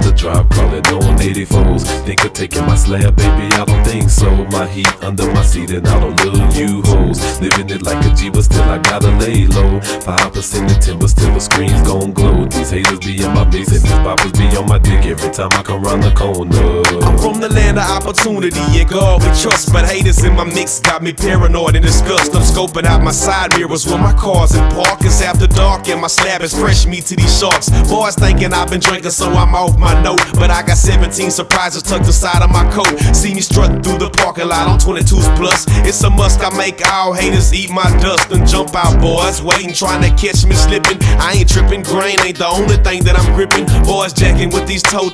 the drop, call it on 84s. Think of taking my slab, baby, I don't think so. My heat under my seat and I don't love you hoes. Living it like a G, but still I gotta lay low. 5% of timber, still the screens gon' glow. These haters be in my mix and these poppers be on my dick every time I come round the corner. I'm from the land of opportunity and God we trust, but haters in my mix got me paranoid and disgust. I'm scoping out my side mirrors when my car's in park. It's after dark and my slab is fresh meat to these sharks. Boys thinking I've been drinking so I'm off my note, but I got 17 surprises tucked inside of my coat. See me strutting through the parking lot on 22s plus. It's a must, I make all haters eat my dust and jump out. Boys waiting trying to catch me slipping. I ain't tripping, grain ain't the only thing that I'm gripping. Boys jacking with these toe